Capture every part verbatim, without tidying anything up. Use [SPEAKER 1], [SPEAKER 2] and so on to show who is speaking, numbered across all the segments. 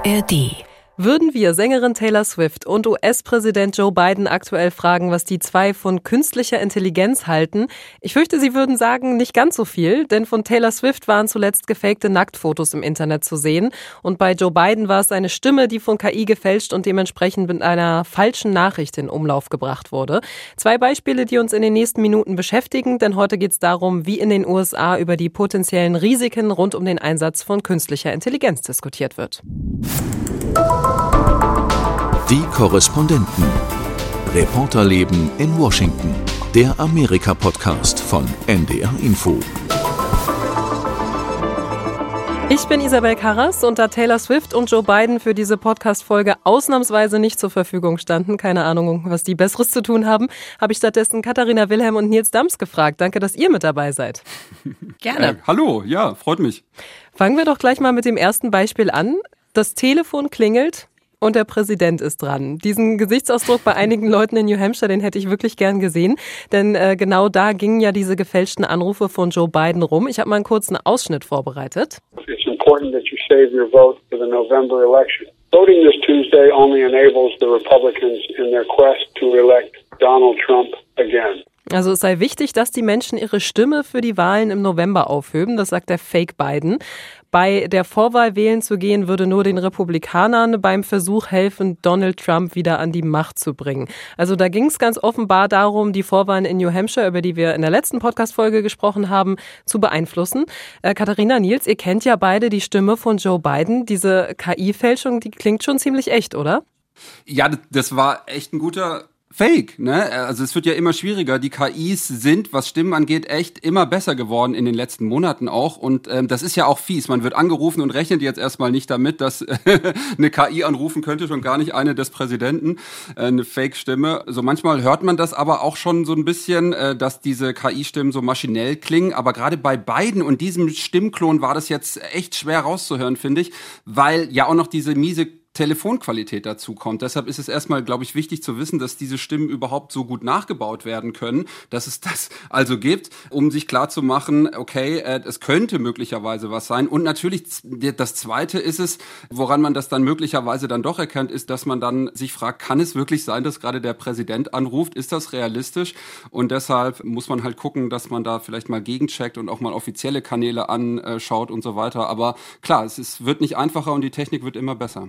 [SPEAKER 1] A R D.
[SPEAKER 2] Würden wir Sängerin Taylor Swift und U S-Präsident Joe Biden aktuell fragen, was die zwei von künstlicher Intelligenz halten? Ich fürchte, sie würden sagen, nicht ganz so viel, denn von Taylor Swift waren zuletzt gefakte Nacktfotos im Internet zu sehen. Und bei Joe Biden war es eine Stimme, die von K I gefälscht und dementsprechend mit einer falschen Nachricht in Umlauf gebracht wurde. Zwei Beispiele, die uns in den nächsten Minuten beschäftigen, denn heute geht es darum, wie in den U S A über die potenziellen Risiken rund um den Einsatz von künstlicher Intelligenz diskutiert wird.
[SPEAKER 3] Die Korrespondenten. Reporterleben in Washington. Der Amerika-Podcast von N D R Info.
[SPEAKER 2] Ich bin Isabel Karras und da Taylor Swift und Joe Biden für diese Podcast-Folge ausnahmsweise nicht zur Verfügung standen, keine Ahnung, was die Besseres zu tun haben, habe ich stattdessen Katharina Wilhelm und Nils Dams gefragt. Danke, dass ihr mit dabei seid.
[SPEAKER 4] Gerne. Äh, hallo, ja, freut mich.
[SPEAKER 2] Fangen wir doch gleich mal mit dem ersten Beispiel an. Das Telefon klingelt und der Präsident ist dran. Diesen Gesichtsausdruck bei einigen Leuten in New Hampshire, den hätte ich wirklich gern gesehen. Denn äh, genau da gingen ja diese gefälschten Anrufe von Joe Biden rum. Ich habe mal einen kurzen Ausschnitt vorbereitet.
[SPEAKER 5] It's important that you save your vote for the November election. Voting this Tuesday only enables the Republicans in their quest to elect Donald Trump again.
[SPEAKER 2] Also es sei wichtig, dass die Menschen ihre Stimme für die Wahlen im November aufheben, das sagt der Fake Biden. Bei der Vorwahl wählen zu gehen, würde nur den Republikanern beim Versuch helfen, Donald Trump wieder an die Macht zu bringen. Also da ging es ganz offenbar darum, die Vorwahlen in New Hampshire, über die wir in der letzten Podcast-Folge gesprochen haben, zu beeinflussen. Äh, Katharina, Nils, ihr kennt ja beide die Stimme von Joe Biden. Diese K I-Fälschung, die klingt schon ziemlich echt, oder?
[SPEAKER 4] Ja, das war echt ein guter Fake, ne? Also es wird ja immer schwieriger. Die K Is sind, was Stimmen angeht, echt immer besser geworden in den letzten Monaten auch. Und ähm, das ist ja auch fies. Man wird angerufen und rechnet jetzt erstmal nicht damit, dass eine K I anrufen könnte, schon gar nicht eine des Präsidenten, äh, eine Fake-Stimme. So manchmal hört man das aber auch schon so ein bisschen, äh, dass diese K I-Stimmen so maschinell klingen. Aber gerade bei Biden und diesem Stimmklon war das jetzt echt schwer rauszuhören, finde ich, weil ja auch noch diese miese Telefonqualität dazu kommt. Deshalb ist es erstmal, glaube ich, wichtig zu wissen, dass diese Stimmen überhaupt so gut nachgebaut werden können, dass es das also gibt, um sich klarzumachen, okay, äh, es könnte möglicherweise was sein. Und natürlich, das Zweite ist es, woran man das dann möglicherweise dann doch erkennt, ist, dass man dann sich fragt, kann es wirklich sein, dass gerade der Präsident anruft? Ist das realistisch? Und deshalb muss man halt gucken, dass man da vielleicht mal gegencheckt und auch mal offizielle Kanäle anschaut und so weiter. Aber klar, es ist, wird nicht einfacher und die Technik wird immer besser.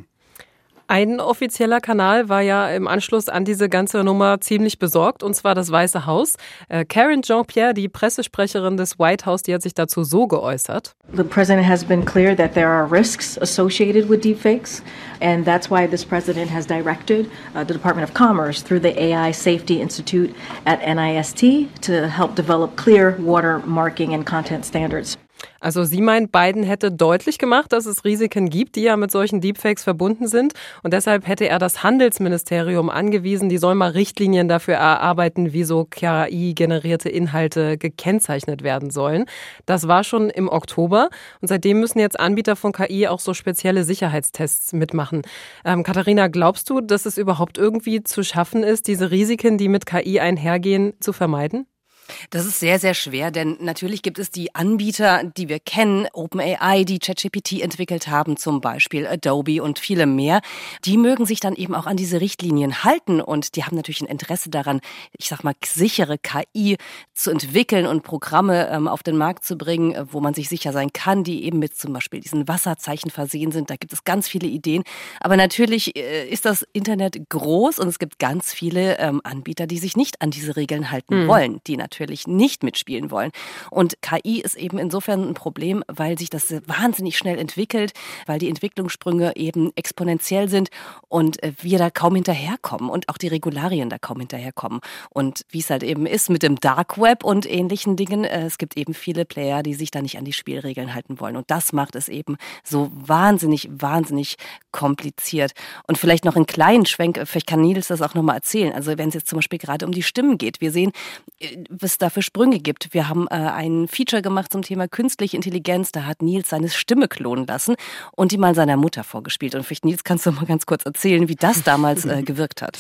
[SPEAKER 2] Ein offizieller Kanal war ja im Anschluss an diese ganze Nummer ziemlich besorgt, und zwar das Weiße Haus. Äh, Karine Jean-Pierre, die Pressesprecherin des White House, die hat sich dazu so geäußert.
[SPEAKER 6] The president has been clear that there are risks associated with deepfakes, and that's why this president has directed uh, the Department of Commerce through the A I Safety Institute at N I S T to help develop clear watermarking and content standards.
[SPEAKER 2] Also sie meint, Biden hätte deutlich gemacht, dass es Risiken gibt, die ja mit solchen Deepfakes verbunden sind. Und deshalb hätte er das Handelsministerium angewiesen, die soll mal Richtlinien dafür erarbeiten, wie so K I-generierte Inhalte gekennzeichnet werden sollen. Das war schon im Oktober. Und seitdem müssen jetzt Anbieter von K I auch so spezielle Sicherheitstests mitmachen. Ähm, Katharina, glaubst du, dass es überhaupt irgendwie zu schaffen ist, diese Risiken, die mit K I einhergehen, zu vermeiden?
[SPEAKER 1] Das ist sehr, sehr schwer, denn natürlich gibt es die Anbieter, die wir kennen, OpenAI, die ChatGPT entwickelt haben, zum Beispiel Adobe und viele mehr. Die mögen sich dann eben auch an diese Richtlinien halten und die haben natürlich ein Interesse daran, ich sag mal, sichere K I zu entwickeln und Programme ähm, auf den Markt zu bringen, wo man sich sicher sein kann, die eben mit zum Beispiel diesen Wasserzeichen versehen sind. Da gibt es ganz viele Ideen. Aber natürlich äh, ist das Internet groß und es gibt ganz viele ähm, Anbieter, die sich nicht an diese Regeln halten mhm. wollen, die natürlich natürlich nicht mitspielen wollen. Und K I ist eben insofern ein Problem, weil sich das wahnsinnig schnell entwickelt, weil die Entwicklungssprünge eben exponentiell sind und wir da kaum hinterherkommen und auch die Regularien da kaum hinterherkommen. Und wie es halt eben ist mit dem Dark Web und ähnlichen Dingen, es gibt eben viele Player, die sich da nicht an die Spielregeln halten wollen. Und das macht es eben so wahnsinnig, wahnsinnig kompliziert. Und vielleicht noch einen kleinen Schwenk, vielleicht kann Nils das auch nochmal erzählen. Also wenn es jetzt zum Beispiel gerade um die Stimmen geht, wir sehen, was es da für Sprünge gibt. Wir haben äh, ein Feature gemacht zum Thema künstliche Intelligenz. Da hat Nils seine Stimme klonen lassen und die mal seiner Mutter vorgespielt. Und vielleicht, Nils, kannst du mal ganz kurz erzählen, wie das damals äh, gewirkt hat?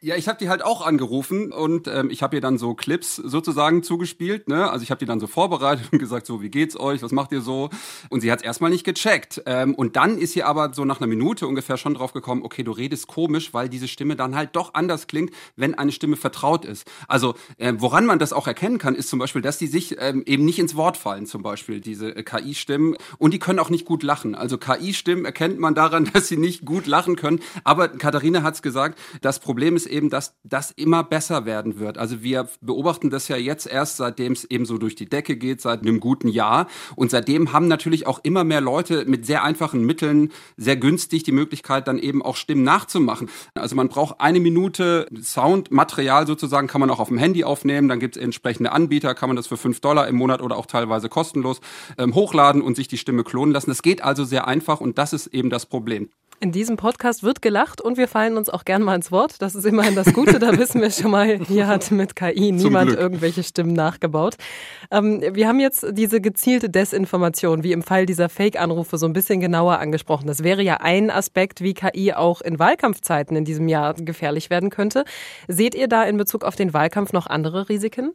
[SPEAKER 4] Ja, ich habe die halt auch angerufen und ähm, ich habe ihr dann so Clips sozusagen zugespielt, ne? Also ich habe die dann so vorbereitet und gesagt, so, wie geht's euch, was macht ihr so? Und sie hat es erstmal nicht gecheckt. Ähm, und dann ist sie aber so nach einer Minute ungefähr schon drauf gekommen, okay, du redest komisch, weil diese Stimme dann halt doch anders klingt, wenn eine Stimme vertraut ist. Also äh, woran man das auch erkennen kann, ist zum Beispiel, dass die sich ähm, eben nicht ins Wort fallen, zum Beispiel diese äh, K I-Stimmen. Und die können auch nicht gut lachen. Also K I-Stimmen erkennt man daran, dass sie nicht gut lachen können. Aber Katharina hat's gesagt, das Problem ist eben, dass das immer besser werden wird. Also wir beobachten das ja jetzt erst, seitdem es eben so durch die Decke geht, seit einem guten Jahr. Und seitdem haben natürlich auch immer mehr Leute mit sehr einfachen Mitteln sehr günstig die Möglichkeit, dann eben auch Stimmen nachzumachen. Also man braucht eine Minute Soundmaterial sozusagen, kann man auch auf dem Handy aufnehmen. Dann gibt es entsprechende Anbieter, kann man das für fünf Dollar im Monat oder auch teilweise kostenlos ähm, hochladen und sich die Stimme klonen lassen. Das geht also sehr einfach und das ist eben das Problem.
[SPEAKER 2] In diesem Podcast wird gelacht und wir fallen uns auch gern mal ins Wort. Das ist immerhin das Gute, da wissen wir schon mal, hier hat mit K I niemand irgendwelche Stimmen nachgebaut. Ähm, wir haben jetzt diese gezielte Desinformation, wie im Fall dieser Fake-Anrufe, so ein bisschen genauer angesprochen. Das wäre ja ein Aspekt, wie K I auch in Wahlkampfzeiten in diesem Jahr gefährlich werden könnte. Seht ihr da in Bezug auf den Wahlkampf noch andere Risiken?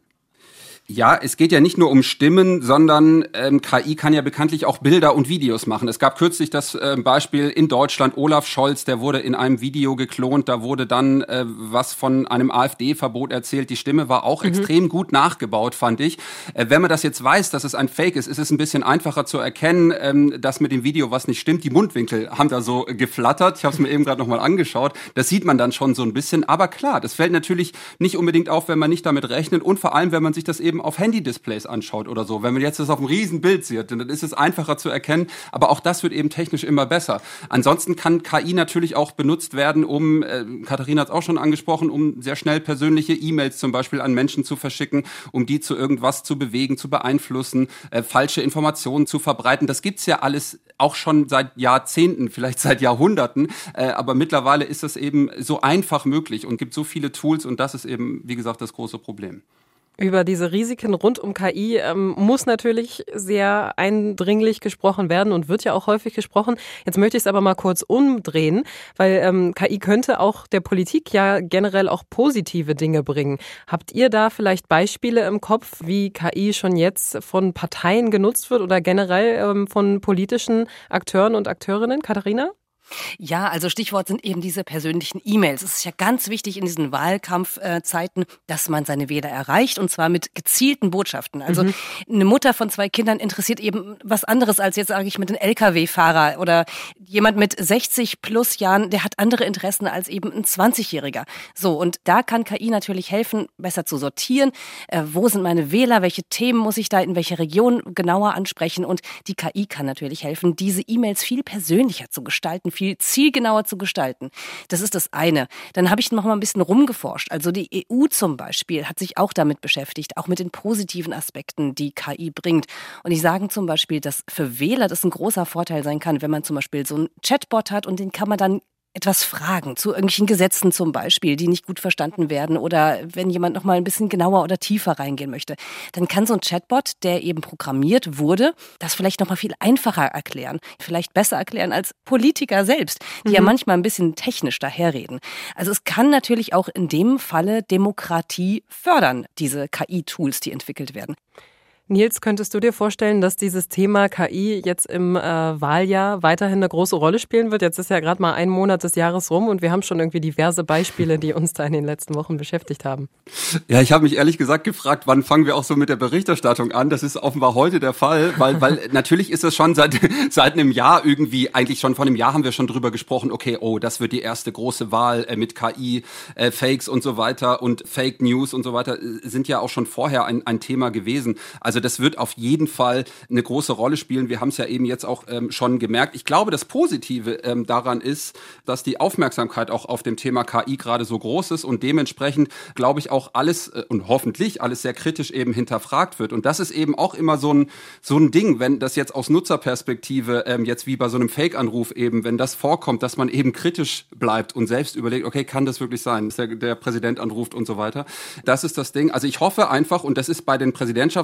[SPEAKER 4] Ja, es geht ja nicht nur um Stimmen, sondern ähm, K I kann ja bekanntlich auch Bilder und Videos machen. Es gab kürzlich das äh, Beispiel in Deutschland, Olaf Scholz, der wurde in einem Video geklont, da wurde dann äh, was von einem AfD-Verbot erzählt. Die Stimme war auch mhm. extrem gut nachgebaut, fand ich. Äh, wenn man das jetzt weiß, dass es ein Fake ist, ist es ein bisschen einfacher zu erkennen, ähm, dass mit dem Video was nicht stimmt. Die Mundwinkel haben da so geflattert. Ich habe es mir eben gerade nochmal angeschaut. Das sieht man dann schon so ein bisschen. Aber klar, das fällt natürlich nicht unbedingt auf, wenn man nicht damit rechnet und vor allem, wenn man sich das eben auf Handy-Displays anschaut oder so. Wenn man jetzt das auf einem riesen Bild sieht, dann ist es einfacher zu erkennen, aber auch das wird eben technisch immer besser. Ansonsten kann K I natürlich auch benutzt werden, um, äh, Katharina hat es auch schon angesprochen, um sehr schnell persönliche E-Mails zum Beispiel an Menschen zu verschicken, um die zu irgendwas zu bewegen, zu beeinflussen, äh, falsche Informationen zu verbreiten. Das gibt's ja alles auch schon seit Jahrzehnten, vielleicht seit Jahrhunderten, äh, aber mittlerweile ist das eben so einfach möglich und gibt so viele Tools und das ist eben, wie gesagt, das große Problem.
[SPEAKER 2] Über diese Risiken rund um K I ähm, muss natürlich sehr eindringlich gesprochen werden und wird ja auch häufig gesprochen. Jetzt möchte ich es aber mal kurz umdrehen, weil ähm, K I könnte auch der Politik ja generell auch positive Dinge bringen. Habt ihr da vielleicht Beispiele im Kopf, wie K I schon jetzt von Parteien genutzt wird oder generell ähm, von politischen Akteuren und Akteurinnen? Katharina?
[SPEAKER 1] Ja, also Stichwort sind eben diese persönlichen E-Mails. Es ist ja ganz wichtig in diesen Wahlkampfzeiten, dass man seine Wähler erreicht und zwar mit gezielten Botschaften. Also mhm. eine Mutter von zwei Kindern interessiert eben was anderes als jetzt, sage ich, mit einem L K W-Fahrer oder jemand mit sechzig plus Jahren, der hat andere Interessen als eben ein zwanzigjähriger. So, und da kann K I natürlich helfen, besser zu sortieren. Äh, wo sind meine Wähler? Welche Themen muss ich da in welcher Region genauer ansprechen? Und die K I kann natürlich helfen, diese E-Mails viel persönlicher zu gestalten, viel zielgenauer zu gestalten. Das ist das eine. Dann habe ich noch mal ein bisschen rumgeforscht. Also die E U zum Beispiel hat sich auch damit beschäftigt, auch mit den positiven Aspekten, die K I bringt. Und die sagen zum Beispiel, dass für Wähler das ein großer Vorteil sein kann, wenn man zum Beispiel so einen Chatbot hat und den kann man dann etwas fragen zu irgendwelchen Gesetzen zum Beispiel, die nicht gut verstanden werden oder wenn jemand noch mal ein bisschen genauer oder tiefer reingehen möchte, dann kann so ein Chatbot, der eben programmiert wurde, das vielleicht noch mal viel einfacher erklären, vielleicht besser erklären als Politiker selbst, die mhm. ja manchmal ein bisschen technisch daherreden. Also es kann natürlich auch in dem Falle Demokratie fördern, diese K I-Tools, die entwickelt werden.
[SPEAKER 2] Nils, könntest du dir vorstellen, dass dieses Thema K I jetzt im äh, Wahljahr weiterhin eine große Rolle spielen wird? Jetzt ist ja gerade mal ein Monat des Jahres rum und wir haben schon irgendwie diverse Beispiele, die uns da in den letzten Wochen beschäftigt haben.
[SPEAKER 4] Ja, ich habe mich ehrlich gesagt gefragt, wann fangen wir auch so mit der Berichterstattung an? Das ist offenbar heute der Fall, weil weil natürlich ist es schon seit seit einem Jahr irgendwie, eigentlich schon vor einem Jahr haben wir schon drüber gesprochen, okay, oh, das wird die erste große Wahl äh, mit K I, äh, Fakes und so weiter und Fake News und so weiter sind ja auch schon vorher ein, ein Thema gewesen. Also das wird auf jeden Fall eine große Rolle spielen. Wir haben es ja eben jetzt auch ähm, schon gemerkt. Ich glaube, das Positive ähm, daran ist, dass die Aufmerksamkeit auch auf dem Thema K I gerade so groß ist und dementsprechend, glaube ich, auch alles äh, und hoffentlich alles sehr kritisch eben hinterfragt wird. Und das ist eben auch immer so ein so ein Ding, wenn das jetzt aus Nutzerperspektive ähm, jetzt wie bei so einem Fake-Anruf eben, wenn das vorkommt, dass man eben kritisch bleibt und selbst überlegt, okay, kann das wirklich sein, dass der, der Präsident anruft und so weiter. Das ist das Ding. Also ich hoffe einfach, und das ist bei den Präsidentschaftswahlen vielleicht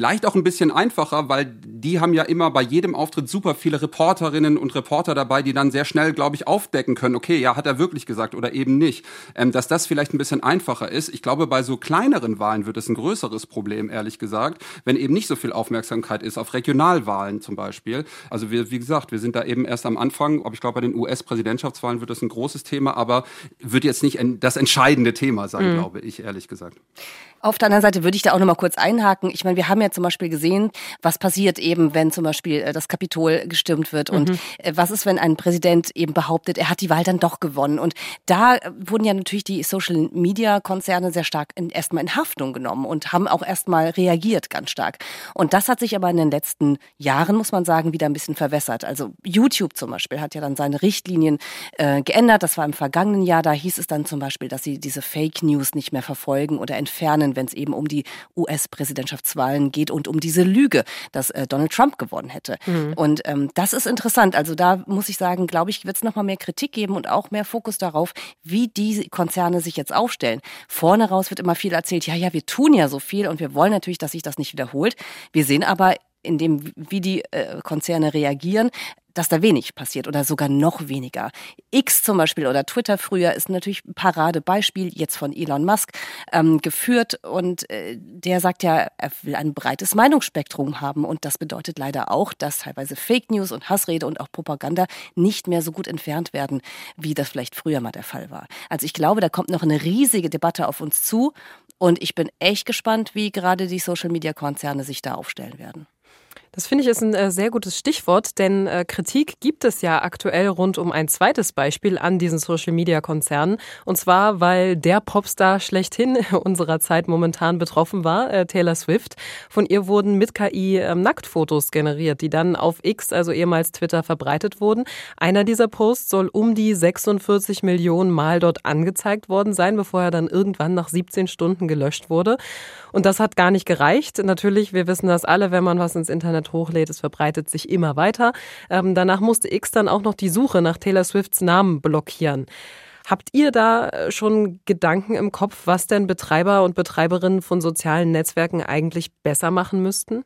[SPEAKER 4] vielleicht auch ein bisschen einfacher, weil die haben ja immer bei jedem Auftritt super viele Reporterinnen und Reporter dabei, die dann sehr schnell, glaube ich, aufdecken können, okay, ja, hat er wirklich gesagt oder eben nicht. Ähm, dass das vielleicht ein bisschen einfacher ist. Ich glaube, bei so kleineren Wahlen wird es ein größeres Problem, ehrlich gesagt, wenn eben nicht so viel Aufmerksamkeit ist, auf Regionalwahlen zum Beispiel. Also wir, wie gesagt, wir sind da eben erst am Anfang, aber ich glaube, bei den U S-Präsidentschaftswahlen wird das ein großes Thema, aber wird jetzt nicht das entscheidende Thema sein, mhm. glaube ich, ehrlich gesagt.
[SPEAKER 1] Auf der anderen Seite würde ich da auch noch mal kurz einhaken. Ich meine, wir haben ja zum Beispiel gesehen, was passiert eben, wenn zum Beispiel das Kapitol gestürmt wird. Und mhm. was ist, wenn ein Präsident eben behauptet, er hat die Wahl dann doch gewonnen. Und da wurden ja natürlich die Social-Media-Konzerne sehr stark in, erstmal in Haftung genommen und haben auch erstmal reagiert ganz stark. Und das hat sich aber in den letzten Jahren, muss man sagen, wieder ein bisschen verwässert. Also YouTube zum Beispiel hat ja dann seine Richtlinien äh, geändert. Das war im vergangenen Jahr. Da hieß es dann zum Beispiel, dass sie diese Fake News nicht mehr verfolgen oder entfernen, wenn es eben um die U S-Präsidentschaftswahlen geht und um diese Lüge, dass äh, Donald Trump gewonnen hätte. Mhm. Und ähm, das ist interessant. Also da muss ich sagen, glaube ich, wird es noch mal mehr Kritik geben und auch mehr Fokus darauf, wie die Konzerne sich jetzt aufstellen. Vorne raus wird immer viel erzählt, ja, ja, wir tun ja so viel und wir wollen natürlich, dass sich das nicht wiederholt. Wir sehen aber in dem, wie die äh, Konzerne reagieren, dass da wenig passiert oder sogar noch weniger. X zum Beispiel oder Twitter früher ist natürlich ein Paradebeispiel, jetzt von Elon Musk ähm, geführt und äh, der sagt ja, er will ein breites Meinungsspektrum haben und das bedeutet leider auch, dass teilweise Fake News und Hassrede und auch Propaganda nicht mehr so gut entfernt werden, wie das vielleicht früher mal der Fall war. Also ich glaube, da kommt noch eine riesige Debatte auf uns zu und ich bin echt gespannt, wie gerade die Social-Media-Konzerne sich da aufstellen werden.
[SPEAKER 2] Das finde ich ist ein äh, sehr gutes Stichwort, denn äh, Kritik gibt es ja aktuell rund um ein zweites Beispiel an diesen Social-Media-Konzernen. Und zwar, weil der Popstar schlechthin unserer Zeit momentan betroffen war, äh, Taylor Swift. Von ihr wurden mit K I äh, Nacktfotos generiert, die dann auf X, also ehemals Twitter, verbreitet wurden. Einer dieser Posts soll um die sechsundvierzig Millionen Mal dort angezeigt worden sein, bevor er dann irgendwann nach siebzehn Stunden gelöscht wurde. Und das hat gar nicht gereicht. Natürlich, wir wissen das alle, wenn man was ins Internet hochlädt, es verbreitet sich immer weiter. Ähm, danach musste X dann auch noch die Suche nach Taylor Swifts Namen blockieren. Habt ihr da schon Gedanken im Kopf, was denn Betreiber und Betreiberinnen von sozialen Netzwerken eigentlich besser machen müssten?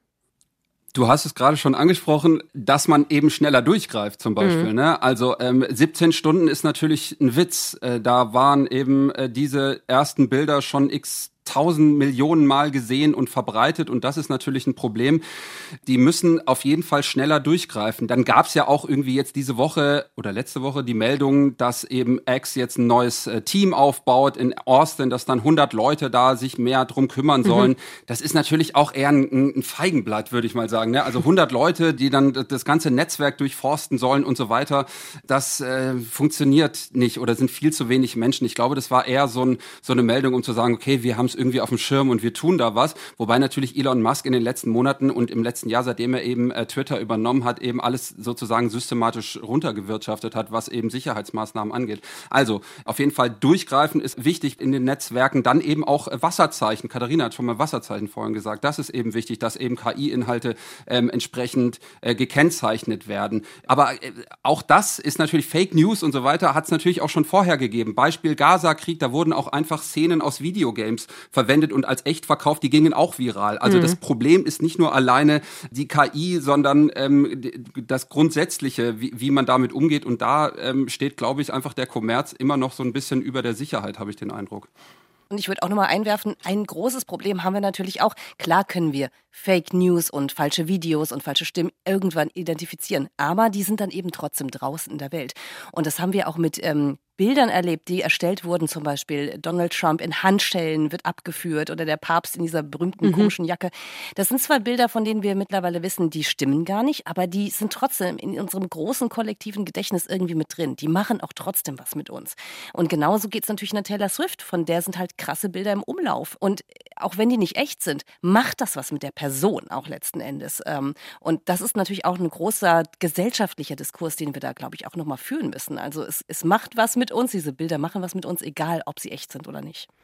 [SPEAKER 4] Du hast es gerade schon angesprochen, dass man eben schneller durchgreift zum Beispiel. Mhm. Ne? Also ähm, siebzehn Stunden ist natürlich ein Witz. Äh, da waren eben äh, diese ersten Bilder schon x tausend Millionen Mal gesehen und verbreitet und das ist natürlich ein Problem. Die müssen auf jeden Fall schneller durchgreifen. Dann gab es ja auch irgendwie jetzt diese Woche oder letzte Woche die Meldung, dass eben X jetzt ein neues äh, Team aufbaut in Austin, dass dann hundert Leute da sich mehr drum kümmern sollen. Mhm. Das ist natürlich auch eher ein, ein Feigenblatt, würde ich mal sagen. Ne? Also hundert Leute, die dann das ganze Netzwerk durchforsten sollen und so weiter. Das äh, funktioniert nicht oder sind viel zu wenig Menschen. Ich glaube, das war eher so, ein, so eine Meldung, um zu sagen, okay, wir haben irgendwie auf dem Schirm und wir tun da was. Wobei natürlich Elon Musk in den letzten Monaten und im letzten Jahr, seitdem er eben äh, Twitter übernommen hat, eben alles sozusagen systematisch runtergewirtschaftet hat, was eben Sicherheitsmaßnahmen angeht. Also auf jeden Fall durchgreifen ist wichtig in den Netzwerken. Dann eben auch äh, Wasserzeichen. Katharina hat schon mal Wasserzeichen vorhin gesagt. Das ist eben wichtig, dass eben K I-Inhalte ähm, entsprechend äh, gekennzeichnet werden. Aber äh, auch das ist natürlich Fake News und so weiter, hat es natürlich auch schon vorher gegeben. Beispiel Gaza-Krieg, da wurden auch einfach Szenen aus Videogames verwendet und als echt verkauft, die gingen auch viral. Also mhm. das Problem ist nicht nur alleine die K I, sondern ähm, das Grundsätzliche, wie, wie man damit umgeht. Und da ähm, steht, glaube ich, einfach der Kommerz immer noch so ein bisschen über der Sicherheit, habe ich den Eindruck.
[SPEAKER 1] Und ich würde auch nochmal einwerfen, ein großes Problem haben wir natürlich auch. Klar können wir Fake News und falsche Videos und falsche Stimmen irgendwann identifizieren. Aber die sind dann eben trotzdem draußen in der Welt. Und das haben wir auch mit ähm, Bildern erlebt, die erstellt wurden, zum Beispiel Donald Trump in Handschellen wird abgeführt oder der Papst in dieser berühmten mhm. komischen Jacke. Das sind zwar Bilder, von denen wir mittlerweile wissen, die stimmen gar nicht, aber die sind trotzdem in unserem großen kollektiven Gedächtnis irgendwie mit drin. Die machen auch trotzdem was mit uns. Und genauso geht es natürlich einer Taylor Swift, von der sind halt krasse Bilder im Umlauf. Und auch wenn die nicht echt sind, macht das was mit der Person auch letzten Endes. Und das ist natürlich auch ein großer gesellschaftlicher Diskurs, den wir da, glaube ich, auch nochmal führen müssen. Also es, es macht was mit uns, diese Bilder machen was mit uns, egal ob sie echt sind oder nicht.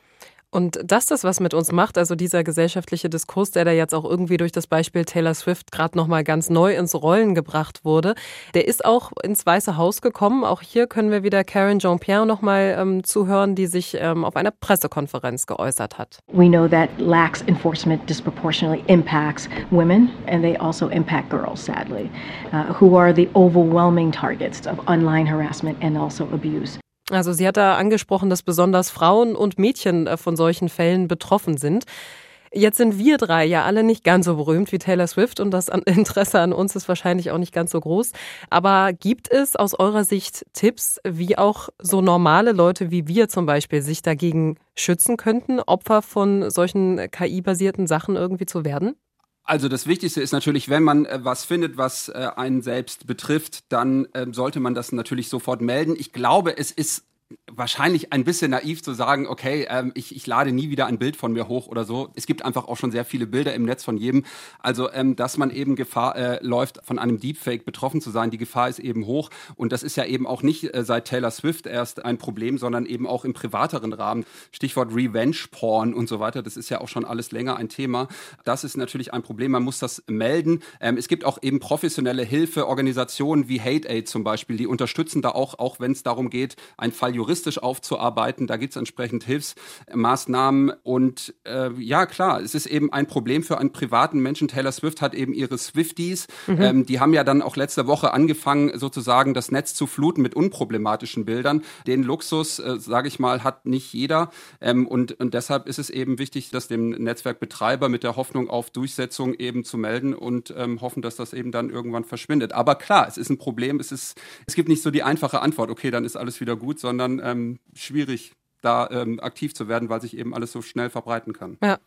[SPEAKER 2] Und dass das was mit uns macht, also dieser gesellschaftliche Diskurs, der da jetzt auch irgendwie durch das Beispiel Taylor Swift gerade nochmal ganz neu ins Rollen gebracht wurde, der ist auch ins Weiße Haus gekommen. Auch hier können wir wieder Karine Jean-Pierre nochmal ähm, zuhören, die sich ähm, auf einer Pressekonferenz geäußert hat.
[SPEAKER 6] We know that lax enforcement disproportionately impacts women and they also impact girls, sadly, uh, who are the overwhelming targets of online harassment and also abuse.
[SPEAKER 2] Also sie hat da angesprochen, dass besonders Frauen und Mädchen von solchen Fällen betroffen sind. Jetzt sind wir drei ja alle nicht ganz so berühmt wie Taylor Swift und das Interesse an uns ist wahrscheinlich auch nicht ganz so groß. Aber gibt es aus eurer Sicht Tipps, wie auch so normale Leute wie wir zum Beispiel sich dagegen schützen könnten, Opfer von solchen K I-basierten Sachen irgendwie zu werden?
[SPEAKER 4] Also das Wichtigste ist natürlich, wenn man äh, was findet, was äh, einen selbst betrifft, dann äh, sollte man das natürlich sofort melden. Ich glaube, es ist wahrscheinlich ein bisschen naiv zu sagen, okay, ähm, ich, ich lade nie wieder ein Bild von mir hoch oder so. Es gibt einfach auch schon sehr viele Bilder im Netz von jedem. Also, ähm, dass man eben Gefahr äh, läuft, von einem Deepfake betroffen zu sein. Die Gefahr ist eben hoch. Und das ist ja eben auch nicht äh, seit Taylor Swift erst ein Problem, sondern eben auch im privateren Rahmen. Stichwort Revenge-Porn und so weiter. Das ist ja auch schon alles länger ein Thema. Das ist natürlich ein Problem. Man muss das melden. Ähm, es gibt auch eben professionelle Hilfeorganisationen wie Hate Aid zum Beispiel. Die unterstützen da auch, auch wenn es darum geht, einen Fall juristisch aufzuarbeiten. Da gibt es entsprechend Hilfsmaßnahmen. Und äh, ja, klar, es ist eben ein Problem für einen privaten Menschen. Taylor Swift hat eben ihre Swifties. Mhm. Ähm, die haben ja dann auch letzte Woche angefangen, sozusagen das Netz zu fluten mit unproblematischen Bildern. Den Luxus, äh, sage ich mal, hat nicht jeder. Ähm, und, und deshalb ist es eben wichtig, das dem Netzwerkbetreiber mit der Hoffnung auf Durchsetzung eben zu melden und ähm, hoffen, dass das eben dann irgendwann verschwindet. Aber klar, es ist ein Problem. Es ist, es gibt nicht so die einfache Antwort, okay, dann ist alles wieder gut, sondern ähm, schwierig, da ähm, aktiv zu werden, weil sich eben alles so schnell verbreiten kann.
[SPEAKER 2] Ja.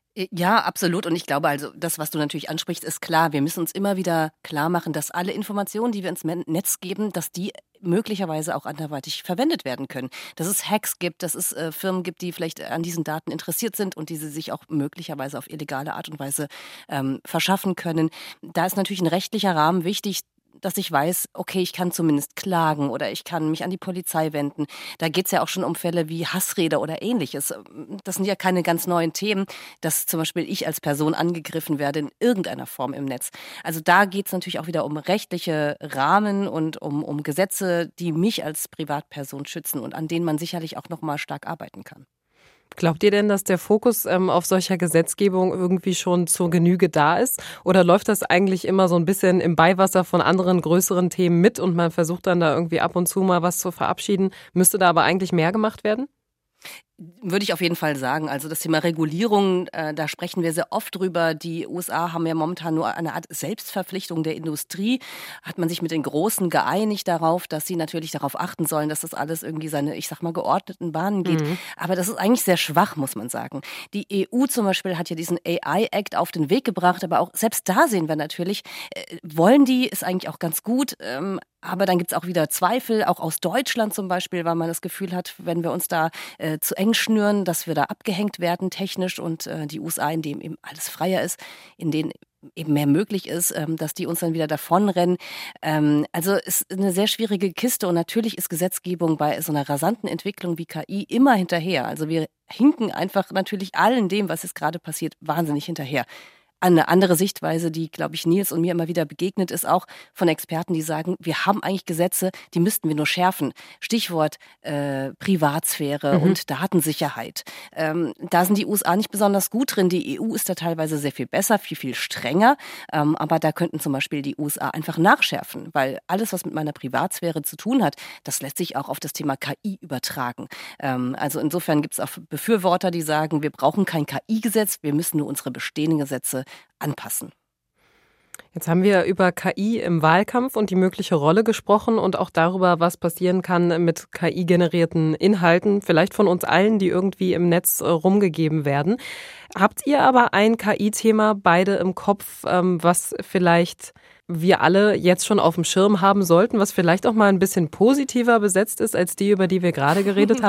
[SPEAKER 1] Ja, absolut. Und ich glaube, also das, was du natürlich ansprichst, ist klar. Wir müssen uns immer wieder klar machen, dass alle Informationen, die wir ins Netz geben, dass die möglicherweise auch anderweitig verwendet werden können. Dass es Hacks gibt, dass es äh, Firmen gibt, die vielleicht an diesen Daten interessiert sind und diese sich auch möglicherweise auf illegale Art und Weise ähm, verschaffen können. Da ist natürlich ein rechtlicher Rahmen wichtig, dass ich weiß, okay, ich kann zumindest klagen oder ich kann mich an die Polizei wenden. Da geht es ja auch schon um Fälle wie Hassrede oder Ähnliches. Das sind ja keine ganz neuen Themen, dass zum Beispiel ich als Person angegriffen werde in irgendeiner Form im Netz. Also da geht es natürlich auch wieder um rechtliche Rahmen und um, um Gesetze, die mich als Privatperson schützen und an denen man sicherlich auch noch mal stark arbeiten kann.
[SPEAKER 2] Glaubt ihr denn, dass der Fokus ähm, auf solcher Gesetzgebung irgendwie schon zur Genüge da ist? Oder läuft das eigentlich immer so ein bisschen im Beiwasser von anderen größeren Themen mit und man versucht dann da irgendwie ab und zu mal was zu verabschieden? Müsste da aber eigentlich mehr gemacht werden?
[SPEAKER 1] Würde ich auf jeden Fall sagen. Also das Thema Regulierung, äh, da sprechen wir sehr oft drüber. Die U S A haben ja momentan nur eine Art Selbstverpflichtung der Industrie. Hat man sich mit den Großen geeinigt darauf, dass sie natürlich darauf achten sollen, dass das alles irgendwie seine, ich sag mal, geordneten Bahnen geht. Mhm. Aber das ist eigentlich sehr schwach, muss man sagen. Die E U zum Beispiel hat ja diesen A I-Act auf den Weg gebracht, aber auch selbst da sehen wir natürlich, äh, wollen die, ist eigentlich auch ganz gut, ähm, aber dann gibt's auch wieder Zweifel, auch aus Deutschland zum Beispiel, weil man das Gefühl hat, wenn wir uns da äh, zu eng schnüren, dass wir da abgehängt werden technisch und äh, die U S A, in dem eben alles freier ist, in denen eben mehr möglich ist, ähm, dass die uns dann wieder davonrennen. Ähm, also es ist eine sehr schwierige Kiste und natürlich ist Gesetzgebung bei so einer rasanten Entwicklung wie K I immer hinterher. Also wir hinken einfach natürlich allen dem, was jetzt gerade passiert, wahnsinnig hinterher. Eine andere Sichtweise, die, glaube ich, Nils und mir immer wieder begegnet, ist auch von Experten, die sagen, wir haben eigentlich Gesetze, die müssten wir nur schärfen. Stichwort äh, Privatsphäre mhm. und Datensicherheit. Ähm, da sind die U S A nicht besonders gut drin. Die E U ist da teilweise sehr viel besser, viel, viel strenger. Ähm, aber da könnten zum Beispiel die U S A einfach nachschärfen, weil alles, was mit meiner Privatsphäre zu tun hat, das lässt sich auch auf das Thema K I übertragen. Ähm, also insofern gibt es auch Befürworter, die sagen, wir brauchen kein K I-Gesetz, wir müssen nur unsere bestehenden Gesetze anpassen.
[SPEAKER 2] Jetzt haben wir über K I im Wahlkampf und die mögliche Rolle gesprochen und auch darüber, was passieren kann mit K I-generierten Inhalten, vielleicht von uns allen, die irgendwie im Netz rumgegeben werden. Habt ihr aber ein K I-Thema beide im Kopf, was vielleicht wir alle jetzt schon auf dem Schirm haben sollten, was vielleicht auch mal ein bisschen positiver besetzt ist als die, über die wir gerade geredet haben?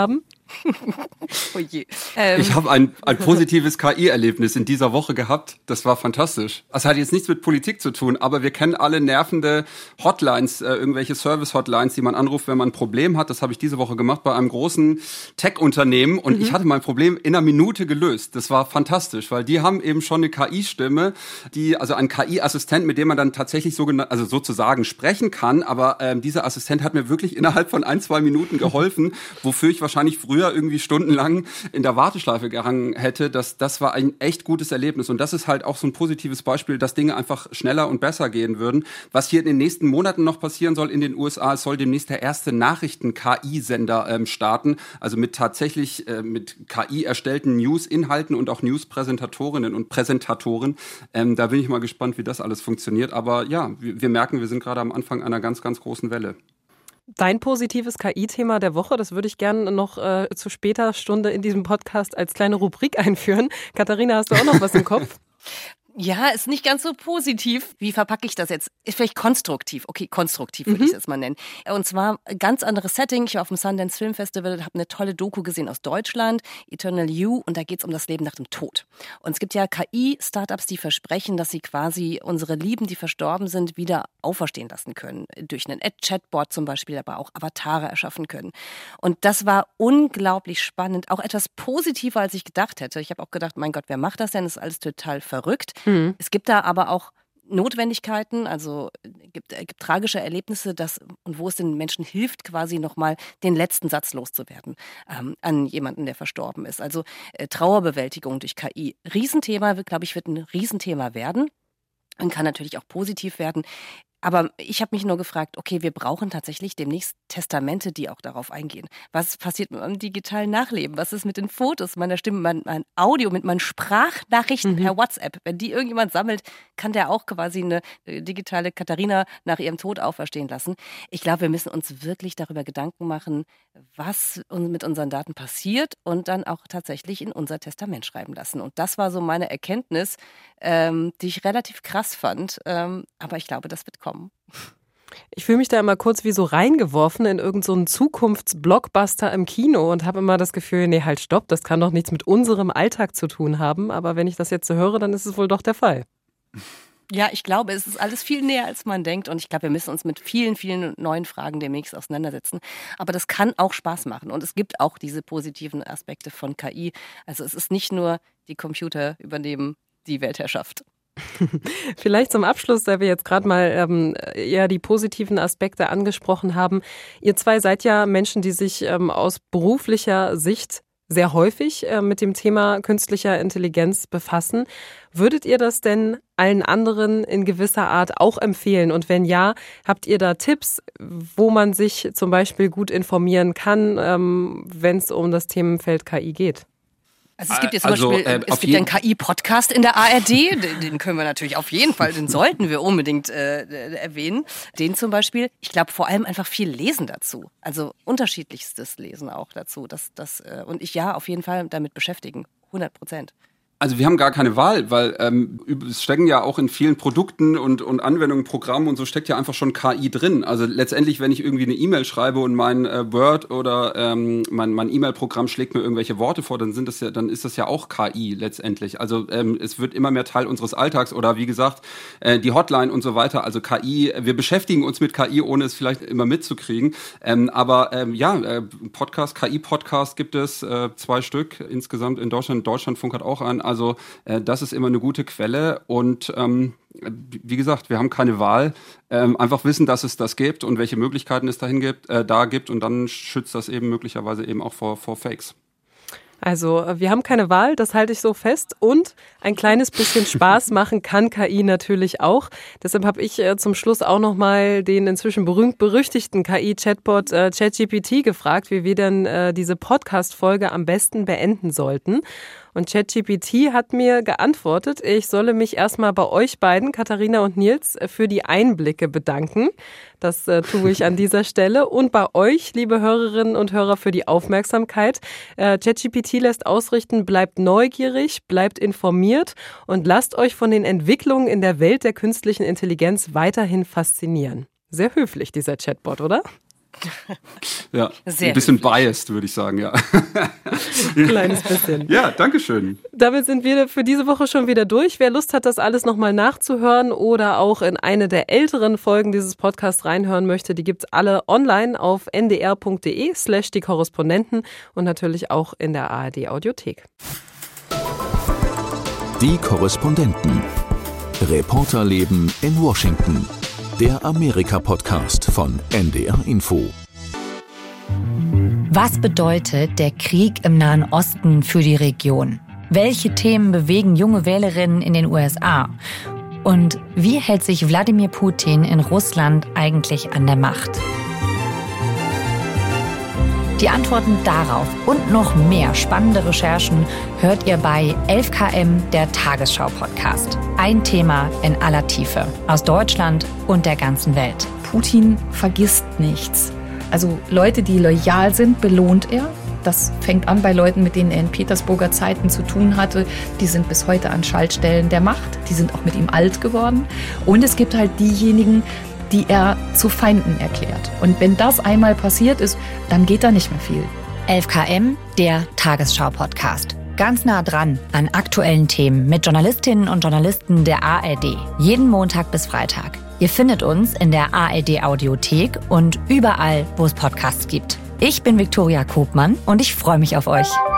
[SPEAKER 1] Oh je. Ähm.
[SPEAKER 4] Ich habe ein, ein positives K I-Erlebnis in dieser Woche gehabt. Das war fantastisch. Das hat jetzt nichts mit Politik zu tun, aber wir kennen alle nervende Hotlines, äh, irgendwelche Service-Hotlines, die man anruft, wenn man ein Problem hat. Das habe ich diese Woche gemacht bei einem großen Tech-Unternehmen und mhm. ich hatte mein Problem in einer Minute gelöst. Das war fantastisch, weil die haben eben schon eine K I-Stimme, die also ein K I-Assistent, mit dem man dann tatsächlich so, also sozusagen sprechen kann. Aber ähm, dieser Assistent hat mir wirklich innerhalb von ein, zwei Minuten geholfen, wofür ich wahrscheinlich früher irgendwie stundenlang in der Warteschleife gehangen hätte. Das, das war ein echt gutes Erlebnis. Und das ist halt auch so ein positives Beispiel, dass Dinge einfach schneller und besser gehen würden. Was hier in den nächsten Monaten noch passieren soll in den U S A, es soll demnächst der erste Nachrichten-K I-Sender ähm, starten. Also mit tatsächlich äh, mit K I erstellten News-Inhalten und auch News-Präsentatorinnen und Präsentatoren. Ähm, da bin ich mal gespannt, wie das alles funktioniert. Aber ja, wir, wir merken, wir sind gerade am Anfang einer ganz, ganz großen Welle.
[SPEAKER 2] Dein positives K I-Thema der Woche, das würde ich gerne noch äh, zu später Stunde in diesem Podcast als kleine Rubrik einführen. Katharina, hast du auch noch was im Kopf?
[SPEAKER 1] Ja, ist nicht ganz so positiv. Wie verpacke ich das jetzt? Ist vielleicht konstruktiv. Okay, konstruktiv würde
[SPEAKER 2] Mhm.
[SPEAKER 1] ich es jetzt mal nennen. Und zwar ein ganz anderes Setting. Ich war auf dem Sundance Film Festival, habe eine tolle Doku gesehen aus Deutschland, Eternal You, und da geht es um das Leben nach dem Tod. Und es gibt ja K I-Startups, die versprechen, dass sie quasi unsere Lieben, die verstorben sind, wieder auferstehen lassen können. Durch einen Chatbot zum Beispiel, aber auch Avatare erschaffen können. Und das war unglaublich spannend. Auch etwas positiver, als ich gedacht hätte. Ich habe auch gedacht, mein Gott, wer macht das denn? Das ist alles total verrückt.
[SPEAKER 2] Mhm.
[SPEAKER 1] Es gibt da aber auch Notwendigkeiten, also gibt, äh, gibt tragische Erlebnisse, dass, und wo es den Menschen hilft, quasi nochmal den letzten Satz loszuwerden ähm, an jemanden, der verstorben ist. Also äh, Trauerbewältigung durch K I. Riesenthema, glaube ich, wird ein Riesenthema werden und kann natürlich auch positiv werden. Aber ich habe mich nur gefragt, okay, wir brauchen tatsächlich demnächst Testamente, die auch darauf eingehen. Was passiert mit meinem digitalen Nachleben? Was ist mit den Fotos, meiner Stimme, mein, mein Audio, mit meinen Sprachnachrichten mhm. per WhatsApp? Wenn die irgendjemand sammelt, kann der auch quasi eine digitale Katharina nach ihrem Tod auferstehen lassen. Ich glaube, wir müssen uns wirklich darüber Gedanken machen, was mit unseren Daten passiert und dann auch tatsächlich in unser Testament schreiben lassen. Und das war so meine Erkenntnis, ähm, die ich relativ krass fand. Ähm, aber ich glaube, das wird kommen.
[SPEAKER 2] Ich fühle mich da immer kurz wie so reingeworfen in irgendeinen so Zukunftsblockbuster im Kino und habe immer das Gefühl, nee, halt stopp, das kann doch nichts mit unserem Alltag zu tun haben. Aber wenn ich das jetzt so höre, dann ist es wohl doch der Fall.
[SPEAKER 1] Ja, ich glaube, es ist alles viel näher, als man denkt. Und ich glaube, wir müssen uns mit vielen, vielen neuen Fragen demnächst auseinandersetzen. Aber das kann auch Spaß machen. Und es gibt auch diese positiven Aspekte von K I. Also es ist nicht nur, die Computer übernehmen die Weltherrschaft.
[SPEAKER 2] Vielleicht zum Abschluss, da wir jetzt gerade mal ähm, eher die positiven Aspekte angesprochen haben. Ihr zwei seid ja Menschen, die sich ähm, aus beruflicher Sicht sehr häufig äh, mit dem Thema künstlicher Intelligenz befassen. Würdet ihr das denn allen anderen in gewisser Art auch empfehlen? Und wenn ja, habt ihr da Tipps, wo man sich zum Beispiel gut informieren kann, ähm, wenn es um das Themenfeld K I geht?
[SPEAKER 1] Also es gibt jetzt zum
[SPEAKER 4] also,
[SPEAKER 1] Beispiel,
[SPEAKER 4] äh,
[SPEAKER 1] es gibt ja einen K I-Podcast in der A R D, den, den können wir natürlich auf jeden Fall, den sollten wir unbedingt äh, erwähnen. Den zum Beispiel, ich glaube vor allem einfach viel Lesen dazu, also unterschiedlichstes Lesen auch dazu. Das, das, äh, und ich ja auf jeden Fall damit beschäftigen, hundert Prozent.
[SPEAKER 4] Also wir haben gar keine Wahl, weil ähm, es stecken ja auch in vielen Produkten und, und Anwendungen, Programmen und so steckt ja einfach schon K I drin. Also letztendlich, wenn ich irgendwie eine E-Mail schreibe und mein äh, Word oder ähm, mein, mein E-Mail-Programm schlägt mir irgendwelche Worte vor, dann sind das ja, dann ist das ja auch K I letztendlich. Also ähm, es wird immer mehr Teil unseres Alltags oder wie gesagt äh, die Hotline und so weiter. Also K I, wir beschäftigen uns mit K I, ohne es vielleicht immer mitzukriegen. Ähm, aber ähm, ja, äh, Podcast, K I-Podcast gibt es äh, zwei Stück insgesamt in Deutschland. Deutschlandfunk hat auch einen. Also äh, das ist immer eine gute Quelle und ähm, wie gesagt, wir haben keine Wahl. Ähm, einfach wissen, dass es das gibt und welche Möglichkeiten es dahin gibt, äh, da gibt und dann schützt das eben möglicherweise eben auch vor, vor Fakes.
[SPEAKER 2] Also wir haben keine Wahl, das halte ich so fest. Und ein kleines bisschen Spaß machen kann K I natürlich auch. Deshalb habe ich äh, zum Schluss auch nochmal den inzwischen berühmt-berüchtigten K I-Chatbot äh, ChatGPT gefragt, wie wir denn äh, diese Podcast-Folge am besten beenden sollten. Und ChatGPT hat mir geantwortet, ich solle mich erstmal bei euch beiden, Katharina und Nils, für die Einblicke bedanken. Das äh, tue ich an dieser Stelle. Und bei euch, liebe Hörerinnen und Hörer, für die Aufmerksamkeit. Äh, ChatGPT lässt ausrichten, bleibt neugierig, bleibt informiert und lasst euch von den Entwicklungen in der Welt der künstlichen Intelligenz weiterhin faszinieren. Sehr höflich, dieser Chatbot, oder?
[SPEAKER 4] Ja,
[SPEAKER 1] Sehr
[SPEAKER 4] ein bisschen
[SPEAKER 1] höflich.
[SPEAKER 4] biased, würde ich sagen, ja.
[SPEAKER 2] Ein kleines bisschen.
[SPEAKER 4] Ja, danke schön.
[SPEAKER 2] Damit sind wir für diese Woche schon wieder durch. Wer Lust hat, das alles nochmal nachzuhören oder auch in eine der älteren Folgen dieses Podcasts reinhören möchte, die gibt's alle online auf ndr.de slash die Korrespondenten und natürlich auch in der A R D Audiothek.
[SPEAKER 3] Die Korrespondenten. Reporterleben in Washington. Der Amerika-Podcast von N D R Info.
[SPEAKER 7] Was bedeutet der Krieg im Nahen Osten für die Region? Welche Themen bewegen junge Wählerinnen in den U S A? Und wie hält sich Wladimir Putin in Russland eigentlich an der Macht? Die Antworten darauf und noch mehr spannende Recherchen hört ihr bei elf K M, der Tagesschau-Podcast. Ein Thema in aller Tiefe aus Deutschland und der ganzen Welt.
[SPEAKER 8] Putin vergisst nichts. Also Leute, die loyal sind, belohnt er. Das fängt an bei Leuten, mit denen er in Petersburger Zeiten zu tun hatte. Die sind bis heute an Schaltstellen der Macht. Die sind auch mit ihm alt geworden. Und es gibt halt diejenigen, die er zu Feinden erklärt. Und wenn das einmal passiert ist, dann geht da nicht mehr viel.
[SPEAKER 7] elf K M, der Tagesschau-Podcast. Ganz nah dran an aktuellen Themen mit Journalistinnen und Journalisten der A R D. Jeden Montag bis Freitag. Ihr findet uns in der A R D Audiothek und überall, wo es Podcasts gibt. Ich bin Viktoria Kopmann und ich freue mich auf euch.